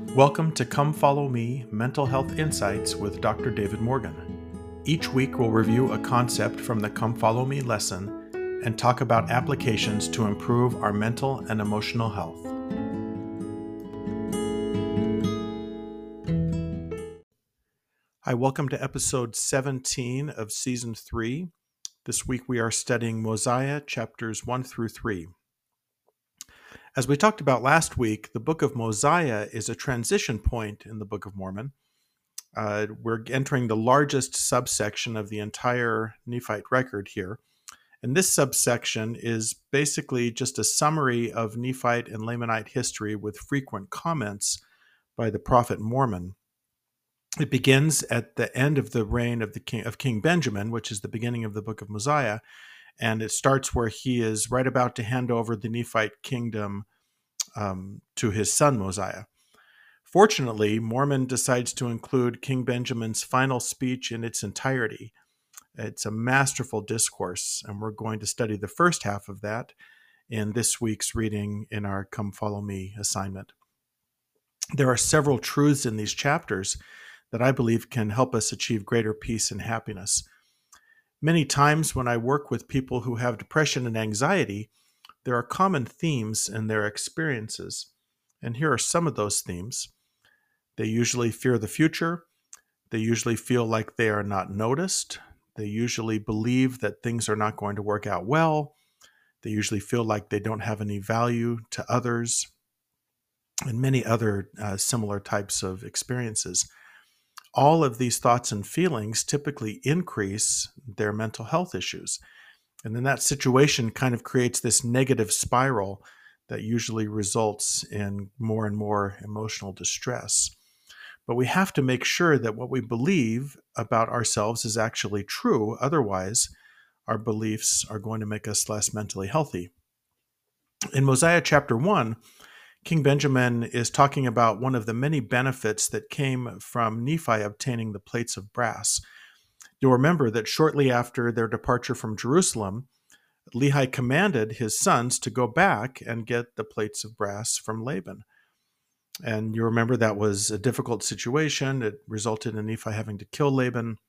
Welcome to Come Follow Me Mental Health Insights with Dr. David Morgan. Each week we'll review a concept from the Come Follow Me lesson and talk about applications to improve our mental and emotional health. Hi, welcome to episode 17 of season 3. This week we are studying Mosiah chapters 1 through 3. As we talked about last week, the book of Mosiah is a transition point in the Book of Mormon. We're entering the largest subsection of the entire Nephite record here. And this subsection is basically just a summary of Nephite and Lamanite history with frequent comments by the prophet Mormon. It begins at the end of the reign of King Benjamin, which is the beginning of the book of Mosiah, and it starts where he is right about to hand over the Nephite kingdom to his son Mosiah. Fortunately, Mormon decides to include King Benjamin's final speech in its entirety. It's a masterful discourse, and we're going to study the first half of that in this week's reading in our Come Follow Me assignment. There are several truths in these chapters that I believe can help us achieve greater peace and happiness. Many times when I work with people who have depression and anxiety, there are common themes in their experiences, and here are some of those themes. They usually fear the future. They usually feel like they are not noticed. They usually believe that things are not going to work out well. They usually feel like they don't have any value to others, and many other similar types of experiences. All of these thoughts and feelings typically increase their mental health issues. And then that situation kind of creates this negative spiral that usually results in more and more emotional distress. But we have to make sure that what we believe about ourselves is actually true. Otherwise, our beliefs are going to make us less mentally healthy. In Mosiah chapter 1, King Benjamin is talking about one of the many benefits that came from Nephi obtaining the plates of brass. You'll remember that shortly after their departure from Jerusalem, Lehi commanded his sons to go back and get the plates of brass from Laban. And you remember that was a difficult situation. It resulted in Nephi having to kill Laban,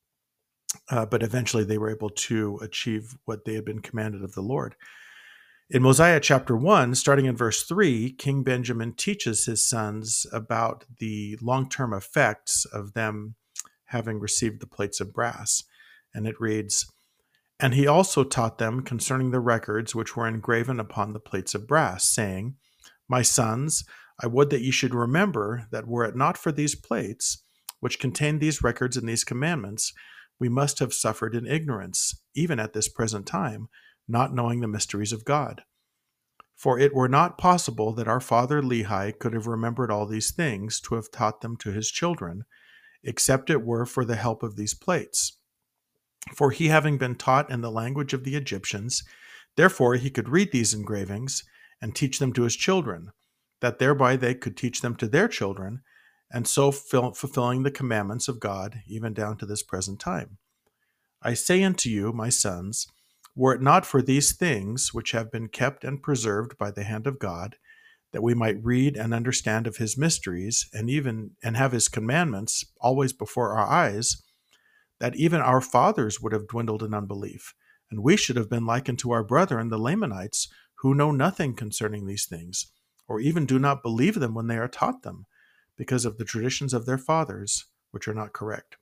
but eventually they were able to achieve what they had been commanded of the Lord. In Mosiah chapter 1, starting in verse 3, King Benjamin teaches his sons about the long-term effects of them having received the plates of brass. And it reads, "And he also taught them concerning the records which were engraven upon the plates of brass, saying, My sons, I would that ye should remember that were it not for these plates, which contain these records and these commandments, we must have suffered in ignorance, even at this present time, not knowing the mysteries of God. For it were not possible that our father Lehi could have remembered all these things to have taught them to his children, except it were for the help of these plates. For he having been taught in the language of the Egyptians, therefore he could read these engravings and teach them to his children, that thereby they could teach them to their children, and so fulfilling the commandments of God, even down to this present time. I say unto you, my sons, were it not for these things which have been kept and preserved by the hand of God, that we might read and understand of his mysteries, and have his commandments always before our eyes, that even our fathers would have dwindled in unbelief, and we should have been like unto our brethren the Lamanites, who know nothing concerning these things, or even do not believe them when they are taught them, because of the traditions of their fathers, which are not correct."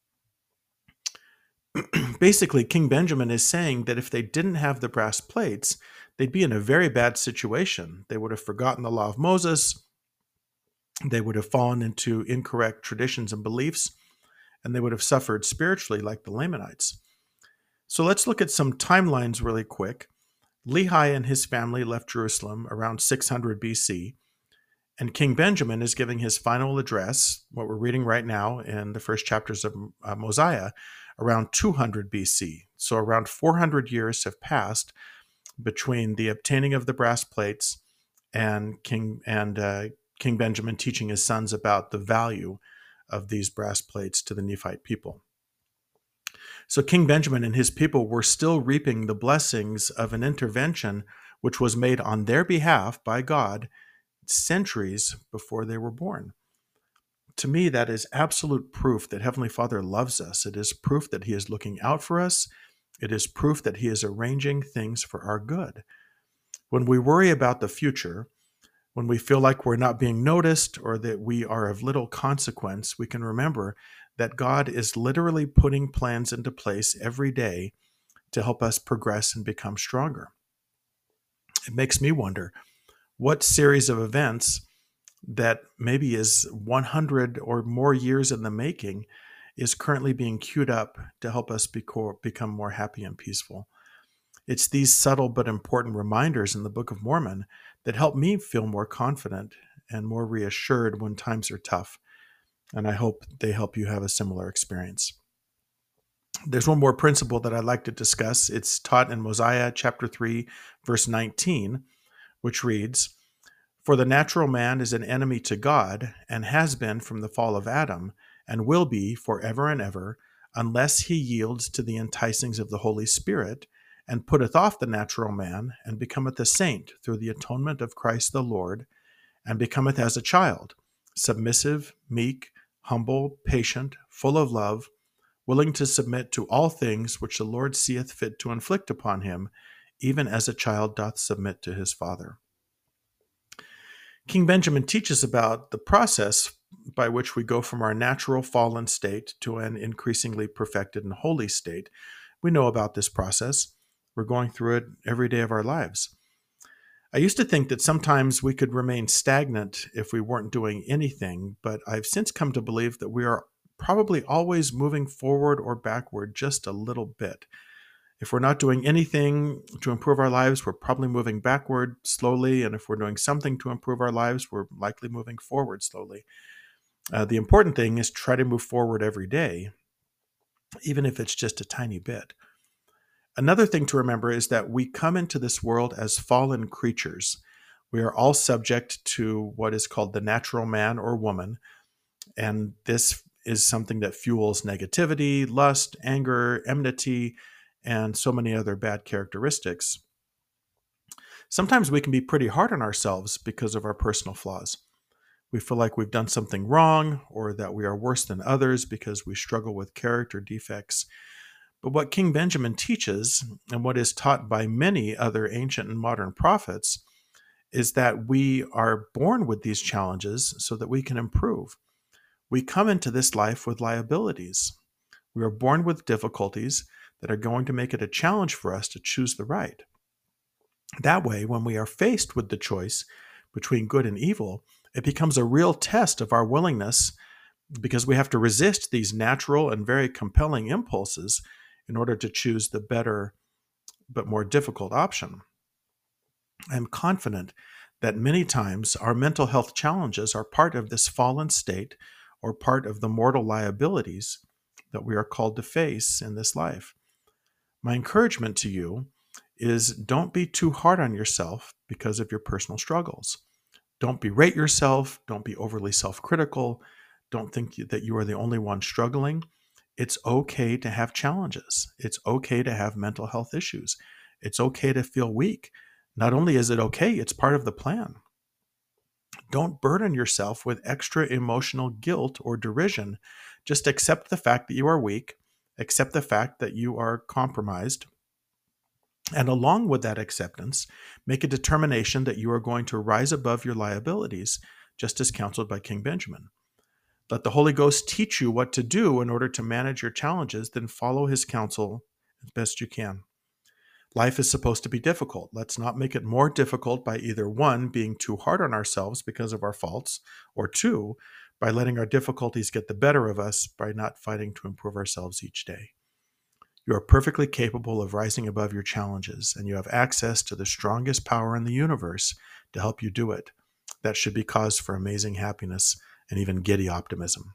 Basically, King Benjamin is saying that if they didn't have the brass plates, they'd be in a very bad situation. They would have forgotten the law of Moses, they would have fallen into incorrect traditions and beliefs, and they would have suffered spiritually like the Lamanites. So let's look at some timelines really quick. Lehi and his family left Jerusalem around 600 BC, and King Benjamin is giving his final address, what we're reading right now in the first chapters of Mosiah, around 200 BC. So around 400 years have passed between the obtaining of the brass plates and King Benjamin teaching his sons about the value of these brass plates to the Nephite people. So King Benjamin and his people were still reaping the blessings of an intervention which was made on their behalf by God centuries before they were born. To me, that is absolute proof that Heavenly Father loves us. It is proof that He is looking out for us. It is proof that He is arranging things for our good. When we worry about the future, when we feel like we're not being noticed or that we are of little consequence, we can remember that God is literally putting plans into place every day to help us progress and become stronger. It makes me wonder what series of events that maybe is 100 or more years in the making is currently being queued up to help us become more happy and peaceful. It's these subtle but important reminders in the Book of Mormon that help me feel more confident and more reassured when times are tough. And I hope they help you have a similar experience. There's one more principle that I'd like to discuss. It's taught in Mosiah chapter 3, verse 19, which reads, "For the natural man is an enemy to God, and has been from the fall of Adam, and will be forever and ever, unless he yields to the enticings of the Holy Spirit, and putteth off the natural man, and becometh a saint through the atonement of Christ the Lord, and becometh as a child, submissive, meek, humble, patient, full of love, willing to submit to all things which the Lord seeth fit to inflict upon him, even as a child doth submit to his father." King Benjamin teaches about the process by which we go from our natural fallen state to an increasingly perfected and holy state. We know about this process. We're going through it every day of our lives. I used to think that sometimes we could remain stagnant if we weren't doing anything, but I've since come to believe that we are probably always moving forward or backward just a little bit. If we're not doing anything to improve our lives, we're probably moving backward slowly. And if we're doing something to improve our lives, we're likely moving forward slowly. The important thing is try to move forward every day, even if it's just a tiny bit. Another thing to remember is that we come into this world as fallen creatures. We are all subject to what is called the natural man or woman. And this is something that fuels negativity, lust, anger, enmity, and so many other bad characteristics. Sometimes we can be pretty hard on ourselves because of our personal flaws. We feel like we've done something wrong or that we are worse than others because we struggle with character defects. But what King Benjamin teaches, and what is taught by many other ancient and modern prophets, is that we are born with these challenges so that we can improve. We come into this life with liabilities. We are born with difficulties that are going to make it a challenge for us to choose the right. That way, when we are faced with the choice between good and evil, it becomes a real test of our willingness, because we have to resist these natural and very compelling impulses in order to choose the better but more difficult option. I am confident that many times our mental health challenges are part of this fallen state or part of the mortal liabilities that we are called to face in this life. My encouragement to you is don't be too hard on yourself because of your personal struggles. Don't berate yourself. Don't be overly self-critical. Don't think that you are the only one struggling. It's okay to have challenges. It's okay to have mental health issues. It's okay to feel weak. Not only is it okay, it's part of the plan. Don't burden yourself with extra emotional guilt or derision. Just accept the fact that you are weak, accept the fact that you are compromised, and along with that acceptance, make a determination that you are going to rise above your liabilities, just as counseled by King Benjamin. Let the Holy Ghost teach you what to do in order to manage your challenges, then follow his counsel as best you can. Life is supposed to be difficult. Let's not make it more difficult by either one, being too hard on ourselves because of our faults, or two, by letting our difficulties get the better of us by not fighting to improve ourselves each day. You are perfectly capable of rising above your challenges, and you have access to the strongest power in the universe to help you do it. That should be cause for amazing happiness and even giddy optimism.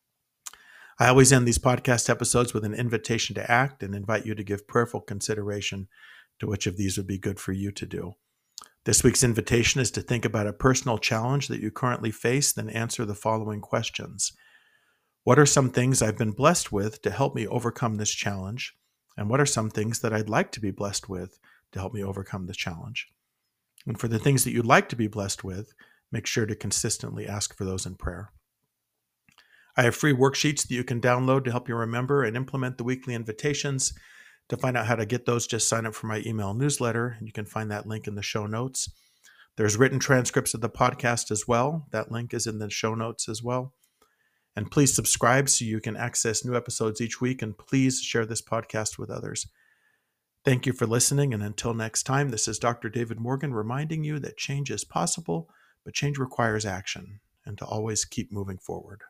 I always end these podcast episodes with an invitation to act and invite you to give prayerful consideration to which of these would be good for you to do. This week's invitation is to think about a personal challenge that you currently face, then answer the following questions. What are some things I've been blessed with to help me overcome this challenge? And what are some things that I'd like to be blessed with to help me overcome this challenge? And for the things that you'd like to be blessed with, make sure to consistently ask for those in prayer. I have free worksheets that you can download to help you remember and implement the weekly invitations. To find out how to get those, just sign up for my email newsletter. You can find that link in the show notes. There's written transcripts of the podcast as well. That link is in the show notes as well. And please subscribe so you can access new episodes each week. And please share this podcast with others. Thank you for listening. And until next time, this is Dr. David Morgan reminding you that change is possible, but change requires action, and to always keep moving forward.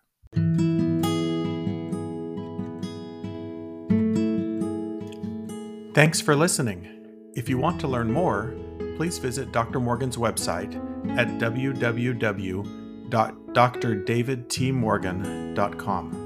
Thanks for listening. If you want to learn more, please visit Dr. Morgan's website at www.drdavidtmorgan.com.